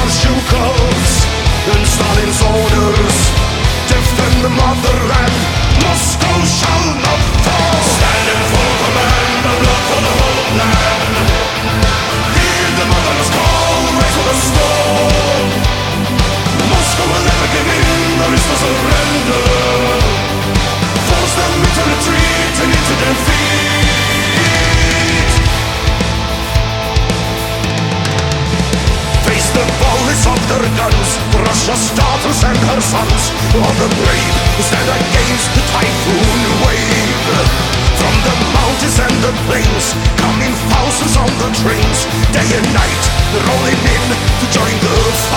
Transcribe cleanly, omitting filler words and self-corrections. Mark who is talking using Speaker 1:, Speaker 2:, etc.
Speaker 1: Schukovs and Stalin's orders. Defend the motherland, Moscow shall not fall. Stand in full command, the blood for the homeland. Hear the mother's call, raise for the storm. Moscow will never give in, there is no surrender. Force them into retreat and into defeat. Face the bullets of their guns, Russia's daughters and her sons. All the brave who stand against the typhoon wave. From the mountains and the plains, coming thousands on the trains. Day and night, rolling in to join the